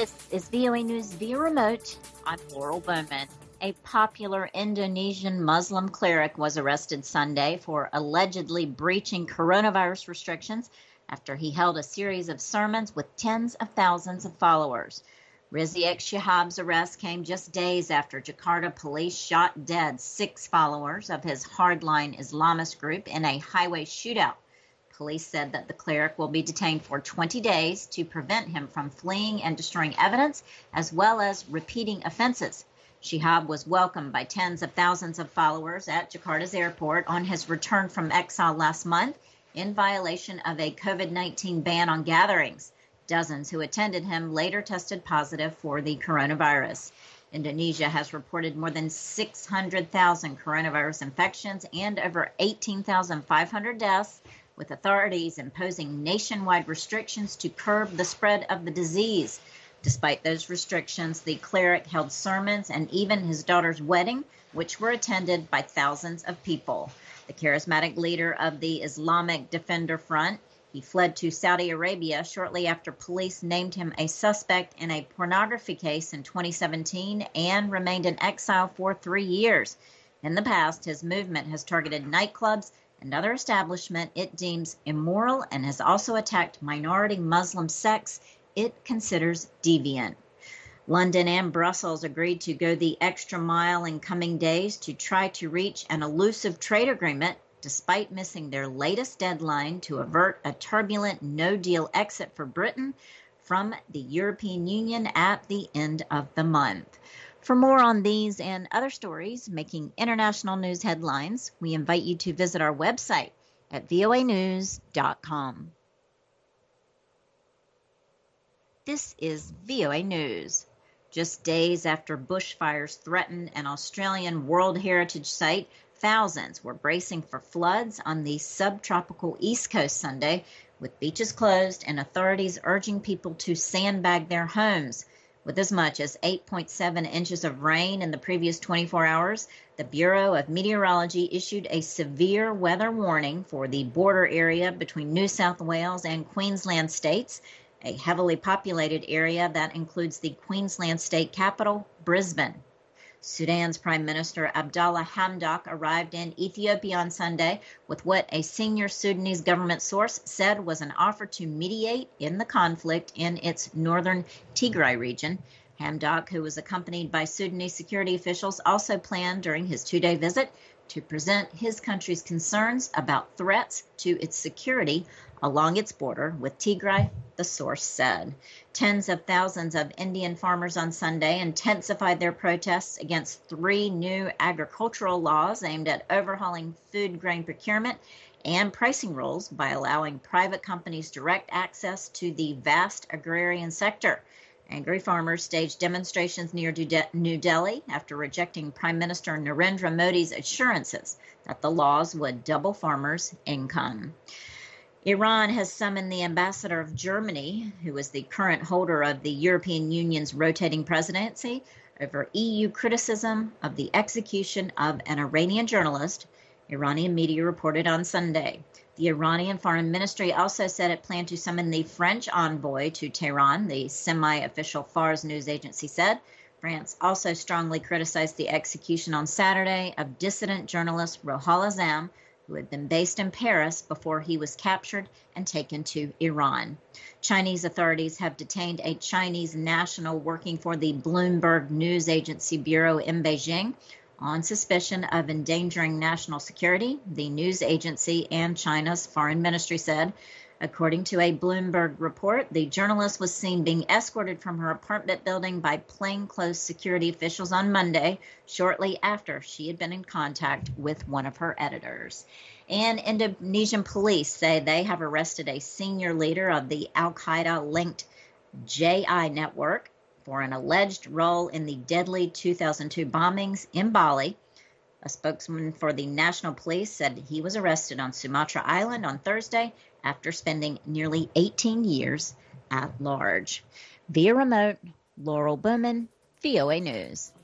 This is VOA News via remote. I'm Laurel Bowman. A popular Indonesian Muslim cleric was arrested Sunday for allegedly breaching coronavirus restrictions after he held a series of sermons with tens of thousands of followers. Rizik Shihab's arrest came just days after Jakarta police shot dead 6 followers of his hardline Islamist group in a highway shootout. Police said that the cleric will be detained for 20 days to prevent him from fleeing and destroying evidence, as well as repeating offenses. Shihab was welcomed by tens of thousands of followers at Jakarta's airport on his return from exile last month in violation of a COVID-19 ban on gatherings. Dozens who attended him later tested positive for the coronavirus. Indonesia has reported more than 600,000 coronavirus infections and over 18,500 deaths, with authorities imposing nationwide restrictions to curb the spread of the disease. Despite those restrictions, the cleric held sermons and even his daughter's wedding, which were attended by thousands of people. The charismatic leader of the Islamic Defender Front, he fled to Saudi Arabia shortly after police named him a suspect in a pornography case in 2017 and remained in exile for 3 years. In the past, his movement has targeted nightclubs, another establishment it deems immoral, and has also attacked minority Muslim sects it considers deviant. London and Brussels agreed to go the extra mile in coming days to try to reach an elusive trade agreement, despite missing their latest deadline to avert a turbulent no-deal exit for Britain from the European Union at the end of the month. For more on these and other stories making international news headlines, we invite you to visit our website at voanews.com. This is VOA News. Just days after bushfires threatened an Australian World Heritage Site, thousands were bracing for floods on the subtropical East Coast Sunday, with beaches closed and authorities urging people to sandbag their homes. With as much as 8.7 inches of rain in the previous 24 hours, the Bureau of Meteorology issued a severe weather warning for the border area between New South Wales and Queensland states, a heavily populated area that includes the Queensland state capital, Brisbane. Sudan's Prime Minister Abdallah Hamdok arrived in Ethiopia on Sunday with what a senior Sudanese government source said was an offer to mediate in the conflict in its northern Tigray region. Hamdok, who was accompanied by Sudanese security officials, also planned during his 2-day visit to present his country's concerns about threats to its security along its border with Tigray, the source said. Tens of thousands of Indian farmers on Sunday intensified their protests against 3 new agricultural laws aimed at overhauling food grain procurement and pricing rules by allowing private companies direct access to the vast agrarian sector. Angry farmers staged demonstrations near New Delhi after rejecting Prime Minister Narendra Modi's assurances that the laws would double farmers' income. Iran has summoned the ambassador of Germany, who is the current holder of the European Union's rotating presidency, over EU criticism of the execution of an Iranian journalist, Iranian media reported on Sunday. The Iranian Foreign Ministry also said it planned to summon the French envoy to Tehran, the semi-official Fars news agency said. France also strongly criticized the execution on Saturday of dissident journalist Rohal Azam, who had been based in Paris before he was captured and taken to Iran. Chinese authorities have detained a Chinese national working for the Bloomberg News Agency Bureau in Beijing on suspicion of endangering national security, the news agency and China's foreign ministry said. According to a Bloomberg report, the journalist was seen being escorted from her apartment building by plainclothes security officials on Monday, shortly after she had been in contact with one of her editors. And Indonesian police say they have arrested a senior leader of the Al-Qaeda-linked JI network for an alleged role in the deadly 2002 bombings in Bali. A spokesman for the National Police said he was arrested on Sumatra Island on Thursday after spending nearly 18 years at large. Via remote, Laurel Bowman, VOA News.